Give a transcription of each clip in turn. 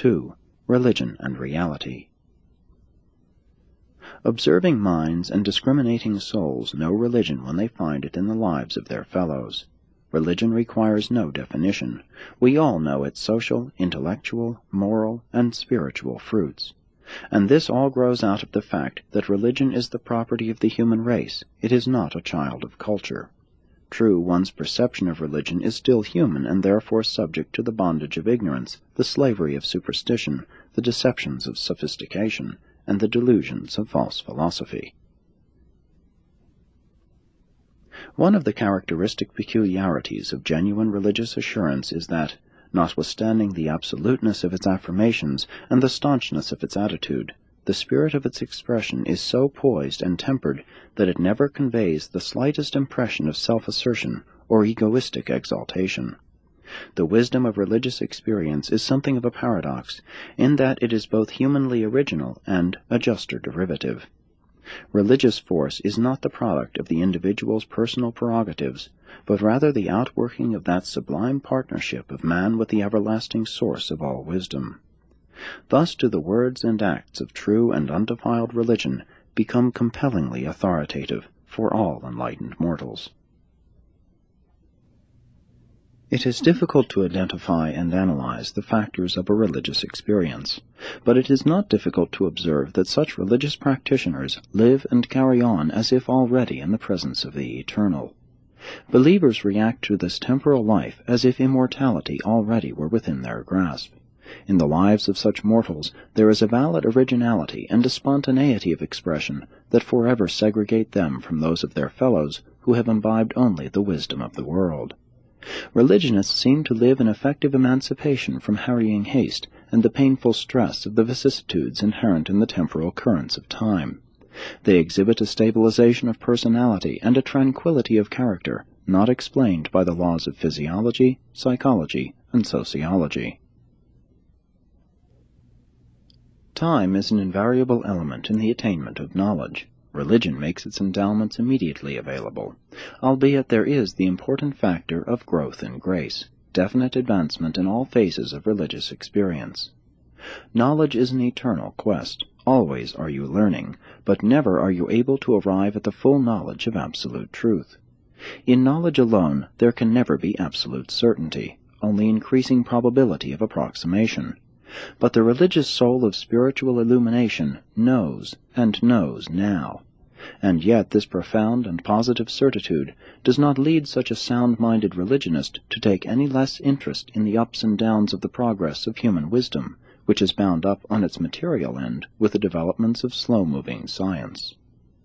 2. Religion and Reality. Observing minds and discriminating souls know religion when they find it in the lives of their fellows. Religion requires no definition. We all know its social, intellectual, moral, and spiritual fruits. And this all grows out of the fact that religion is the property of the human race. It is not a child of culture. True, one's perception of religion is still human and therefore subject to the bondage of ignorance, the slavery of superstition, the deceptions of sophistication, and the delusions of false philosophy. One of the characteristic peculiarities of genuine religious assurance is that, notwithstanding the absoluteness of its affirmations and the staunchness of its attitude, the spirit of its expression is so poised and tempered that it never conveys the slightest impression of self-assertion or egoistic exaltation. The wisdom of religious experience is something of a paradox, in that it is both humanly original and a juster derivative. Religious force is not the product of the individual's personal prerogatives, but rather the outworking of that sublime partnership of man with the everlasting source of all wisdom. Thus do the words and acts of true and undefiled religion become compellingly authoritative for all enlightened mortals. It is difficult to identify and analyze the factors of a religious experience, but it is not difficult to observe that such religious practitioners live and carry on as if already in the presence of the eternal. Believers react to this temporal life as if immortality already were within their grasp. In the lives of such mortals there is a valid originality and a spontaneity of expression that forever segregate them from those of their fellows who have imbibed only the wisdom of the world. Religionists seem to live in effective emancipation from harrying haste and the painful stress of the vicissitudes inherent in the temporal currents of time. They exhibit a stabilization of personality and a tranquility of character not explained by the laws of physiology, psychology, and sociology. Time is an invariable element in the attainment of knowledge. Religion makes its endowments immediately available, albeit there is the important factor of growth in grace, definite advancement in all phases of religious experience. Knowledge is an eternal quest. Always are you learning, but never are you able to arrive at the full knowledge of absolute truth. In knowledge alone there can never be absolute certainty, only increasing probability of approximation. But the religious soul of spiritual illumination knows, and knows now. And yet this profound and positive certitude does not lead such a sound-minded religionist to take any less interest in the ups and downs of the progress of human wisdom, which is bound up on its material end with the developments of slow-moving science.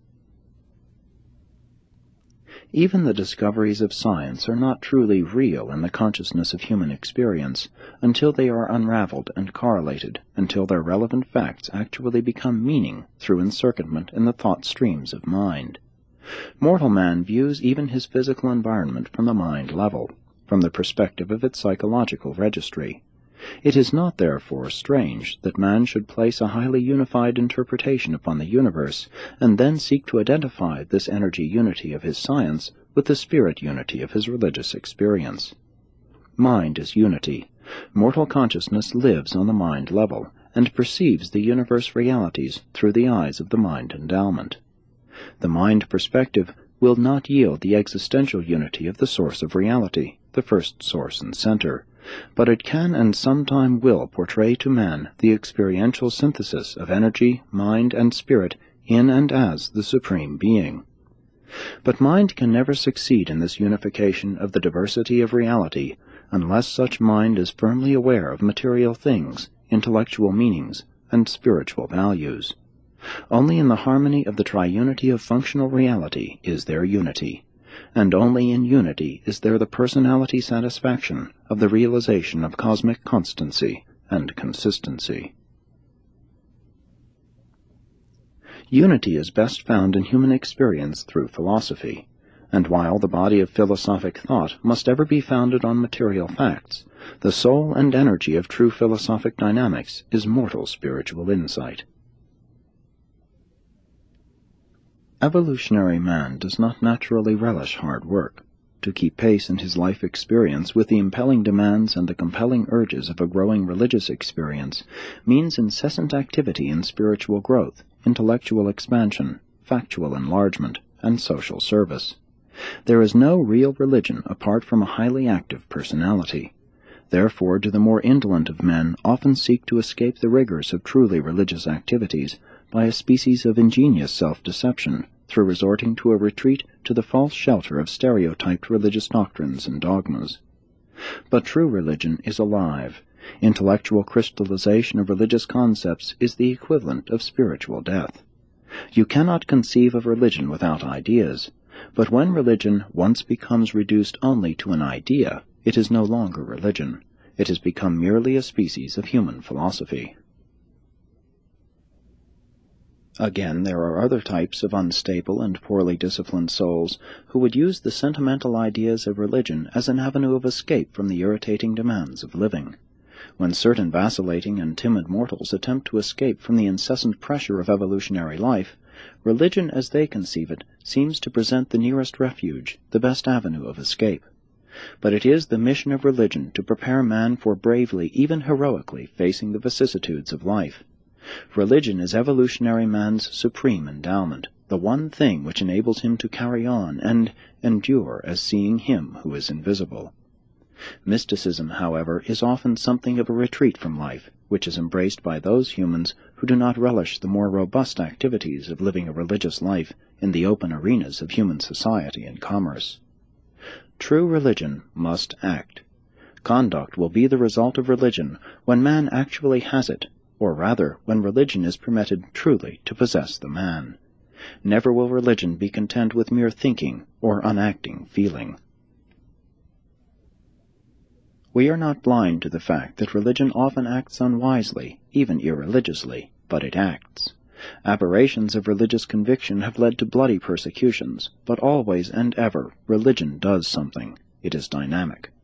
Even the discoveries of science are not truly real in the consciousness of human experience until they are unraveled and correlated, until their relevant facts actually become meaning through encircuitment in the thought streams of mind. Mortal man views even his physical environment from the mind level, from the perspective of its psychological registry. It is not, therefore, strange that man should place a highly unified interpretation upon the universe, and then seek to identify this energy unity of his science with the spirit unity of his religious experience. Mind is unity. Mortal consciousness lives on the mind level, and perceives the universe realities through the eyes of the mind endowment. The mind perspective will not yield the existential unity of the source of reality, the first source and center, but it can and sometime will portray to man the experiential synthesis of energy, mind, and spirit in and as the Supreme Being. But mind can never succeed in this unification of the diversity of reality unless such mind is firmly aware of material things, intellectual meanings, and spiritual values. Only in the harmony of the triunity of functional reality is there unity, and only in unity is there the personality satisfaction of the realization of cosmic constancy and consistency. Unity is best found in human experience through philosophy, and while the body of philosophic thought must ever be founded on material facts, the soul and energy of true philosophic dynamics is mortal spiritual insight. Evolutionary man does not naturally relish hard work. To keep pace in his life experience with the impelling demands and the compelling urges of a growing religious experience means incessant activity in spiritual growth, intellectual expansion, factual enlargement, and social service. There is no real religion apart from a highly active personality. Therefore do the more indolent of men often seek to escape the rigors of truly religious activities by a species of ingenious self-deception, through resorting to a retreat to the false shelter of stereotyped religious doctrines and dogmas. But true religion is alive. Intellectual crystallization of religious concepts is the equivalent of spiritual death. You cannot conceive of religion without ideas, but when religion once becomes reduced only to an idea, it is no longer religion. It has become merely a species of human philosophy. Again, there are other types of unstable and poorly disciplined souls who would use the sentimental ideas of religion as an avenue of escape from the irritating demands of living. When certain vacillating and timid mortals attempt to escape from the incessant pressure of evolutionary life, religion as they conceive it seems to present the nearest refuge, the best avenue of escape. But it is the mission of religion to prepare man for bravely, even heroically, facing the vicissitudes of life. Religion is evolutionary man's supreme endowment, the one thing which enables him to carry on and endure as seeing Him who is invisible. Mysticism, however, is often something of a retreat from life, which is embraced by those humans who do not relish the more robust activities of living a religious life in the open arenas of human society and commerce. True religion must act. Conduct will be the result of religion when man actually has it, or rather, when religion is permitted truly to possess the man. Never will religion be content with mere thinking or unacting feeling. We are not blind to the fact that religion often acts unwisely, even irreligiously, but it acts. Aberrations of religious conviction have led to bloody persecutions, but always and ever religion does something. It is dynamic.